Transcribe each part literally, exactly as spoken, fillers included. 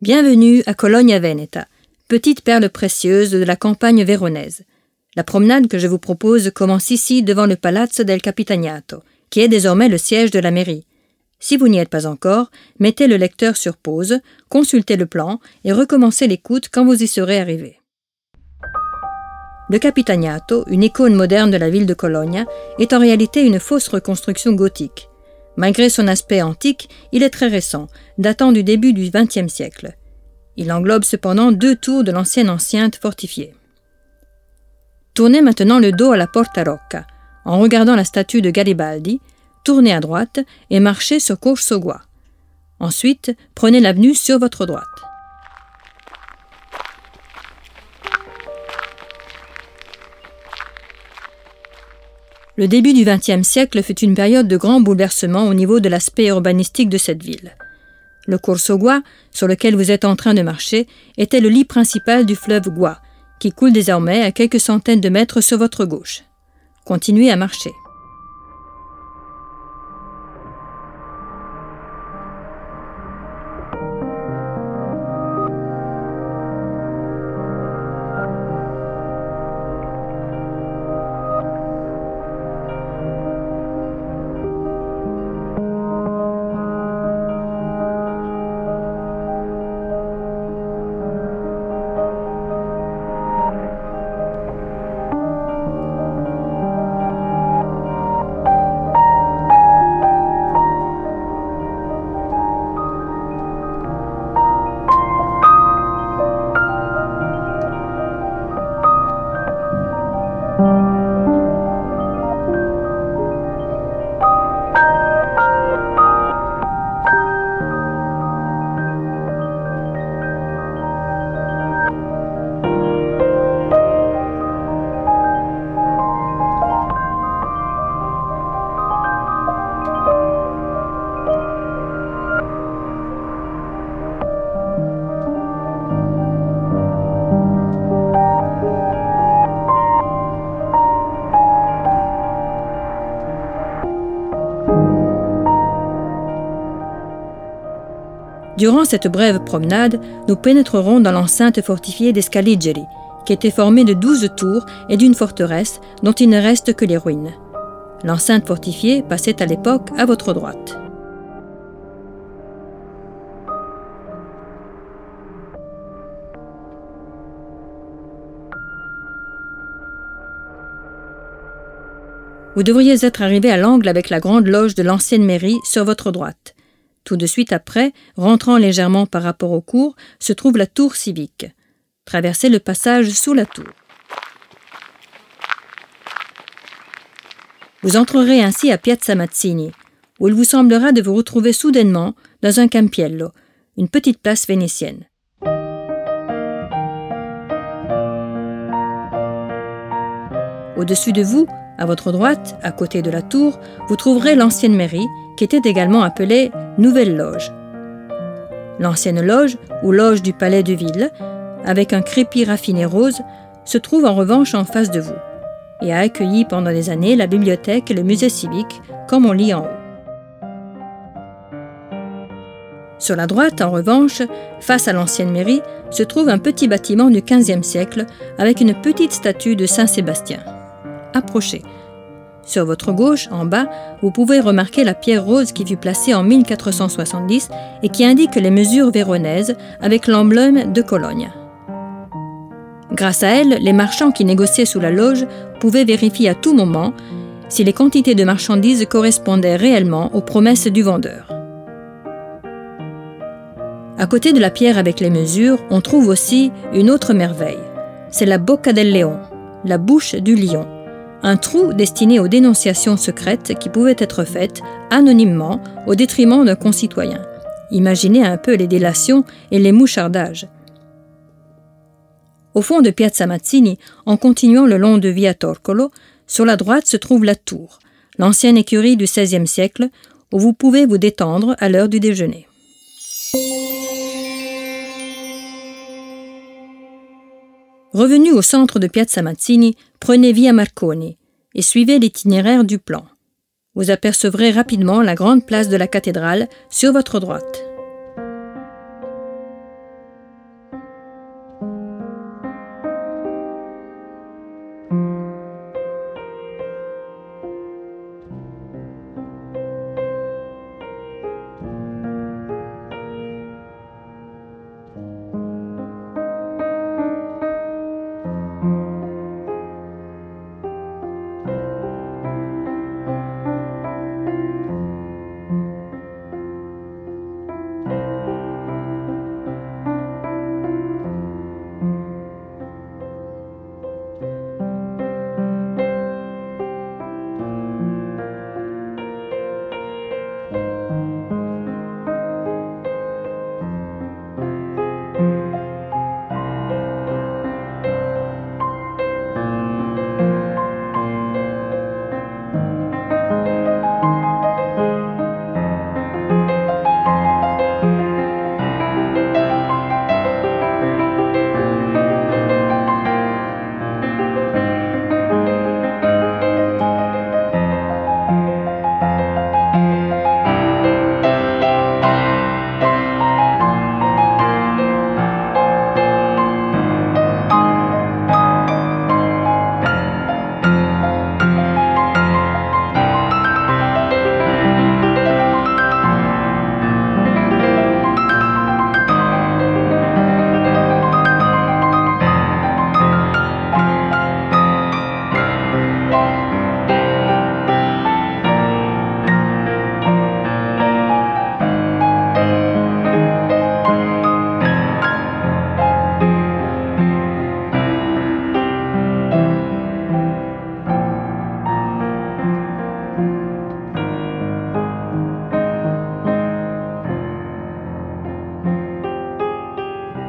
Bienvenue à Cologna Veneta, petite perle précieuse de la campagne véronaise. La promenade que je vous propose commence ici devant le Palazzo del Capitaniato, qui est désormais le siège de la mairie. Si vous n'y êtes pas encore, mettez le lecteur sur pause, consultez le plan et recommencez l'écoute quand vous y serez arrivé. Le Capitaniato, une icône moderne de la ville de Cologne, est en réalité une fausse reconstruction gothique. Malgré son aspect antique, il est très récent, datant du début du vingtième siècle. Il englobe cependant deux tours de l'ancienne enceinte fortifiée. Tournez maintenant le dos à la Porta Rocca, en regardant la statue de Garibaldi, tournez à droite et marchez sur Corso Gua. Ensuite, prenez l'avenue sur votre droite. Le début du vingtième siècle fut une période de grands bouleversements au niveau de l'aspect urbanistique de cette ville. Le Corso Gua, sur lequel vous êtes en train de marcher, était le lit principal du fleuve Gua, qui coule désormais à quelques centaines de mètres sur votre gauche. Continuez à marcher. Durant cette brève promenade, nous pénétrerons dans l'enceinte fortifiée des Scaligeri, qui était formée de douze tours et d'une forteresse dont il ne reste que les ruines. L'enceinte fortifiée passait à l'époque à votre droite. Vous devriez être arrivé à l'angle avec la grande loge de l'ancienne mairie sur votre droite. Tout de suite après, rentrant légèrement par rapport aux cours, se trouve la tour civique. Traversez le passage sous la tour. Vous entrerez ainsi à Piazza Mazzini, où il vous semblera de vous retrouver soudainement dans un campiello, une petite place vénitienne. Au-dessus de vous, à votre droite, à côté de la tour, vous trouverez l'ancienne mairie, qui était également appelée Nouvelle Loge. L'ancienne loge, ou loge du palais de ville, avec un crépi raffiné rose, se trouve en revanche en face de vous, et a accueilli pendant des années la bibliothèque et le musée civique, comme on lit en haut. Sur la droite, en revanche, face à l'ancienne mairie, se trouve un petit bâtiment du quinzième siècle, avec une petite statue de Saint-Sébastien. Approchez. Sur votre gauche, en bas, vous pouvez remarquer la pierre rose qui fut placée en mille quatre cent soixante-dix et qui indique les mesures véronaises avec l'emblème de Cologne. Grâce à elle, les marchands qui négociaient sous la loge pouvaient vérifier à tout moment si les quantités de marchandises correspondaient réellement aux promesses du vendeur. À côté de la pierre avec les mesures, on trouve aussi une autre merveille. C'est la Bocca del Leon, la bouche du lion. Un trou destiné aux dénonciations secrètes qui pouvaient être faites anonymement au détriment d'un concitoyen. Imaginez un peu les délations et les mouchardages. Au fond de Piazza Mazzini, en continuant le long de Via Torcolo, sur la droite se trouve la tour, l'ancienne écurie du seizième siècle, où vous pouvez vous détendre à l'heure du déjeuner. Revenu au centre de Piazza Mazzini, prenez Via Marconi et suivez l'itinéraire du plan. Vous apercevrez rapidement la grande place de la cathédrale sur votre droite.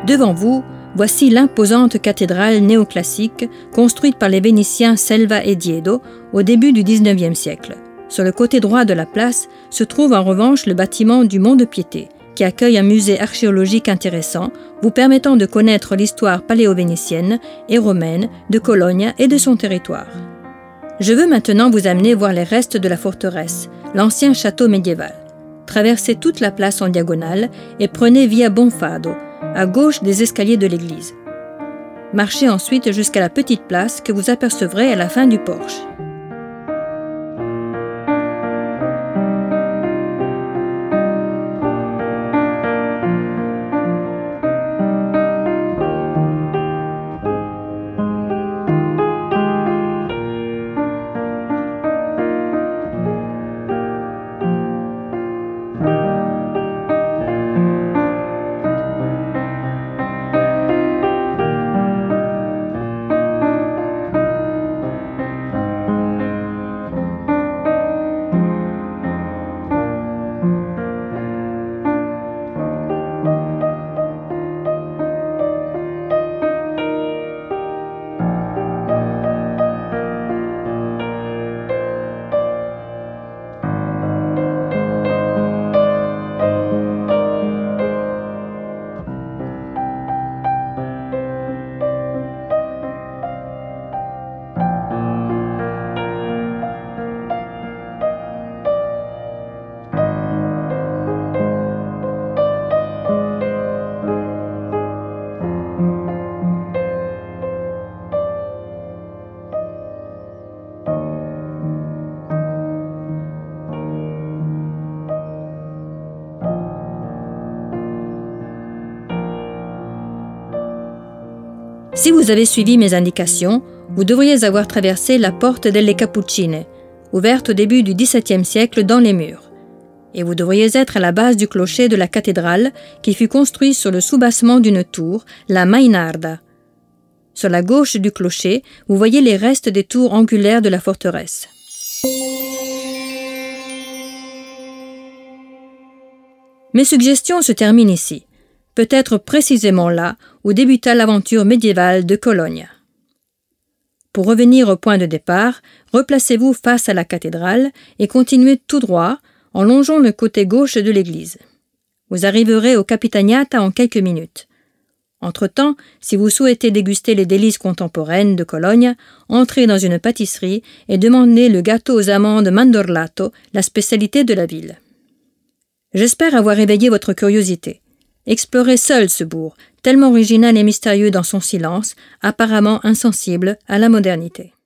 Devant vous, voici l'imposante cathédrale néoclassique construite par les Vénitiens Selva et Diedo au début du dix-neuvième siècle. Sur le côté droit de la place se trouve en revanche le bâtiment du Mont-de-Piété, qui accueille un musée archéologique intéressant, vous permettant de connaître l'histoire paléo-vénitienne et romaine de Cologne et de son territoire. Je veux maintenant vous amener voir les restes de la forteresse, l'ancien château médiéval. Traversez toute la place en diagonale et prenez Via Bonfado, à gauche des escaliers de l'église. Marchez ensuite jusqu'à la petite place que vous apercevrez à la fin du porche. Si vous avez suivi mes indications, vous devriez avoir traversé la porte delle Cappuccine, ouverte au début du dix-septième siècle dans les murs. Et vous devriez être à la base du clocher de la cathédrale qui fut construit sur le soubassement d'une tour, la Mainarda. Sur la gauche du clocher, vous voyez les restes des tours angulaires de la forteresse. Mes suggestions se terminent ici, peut-être précisément là où débuta l'aventure médiévale de Cologne. Pour revenir au point de départ, replacez-vous face à la cathédrale et continuez tout droit en longeant le côté gauche de l'église. Vous arriverez au Capitaniata en quelques minutes. Entre-temps, si vous souhaitez déguster les délices contemporaines de Cologne, entrez dans une pâtisserie et demandez le gâteau aux amandes mandorlato, la spécialité de la ville. J'espère avoir éveillé votre curiosité. Explorez seul ce bourg, tellement original et mystérieux dans son silence, apparemment insensible à la modernité.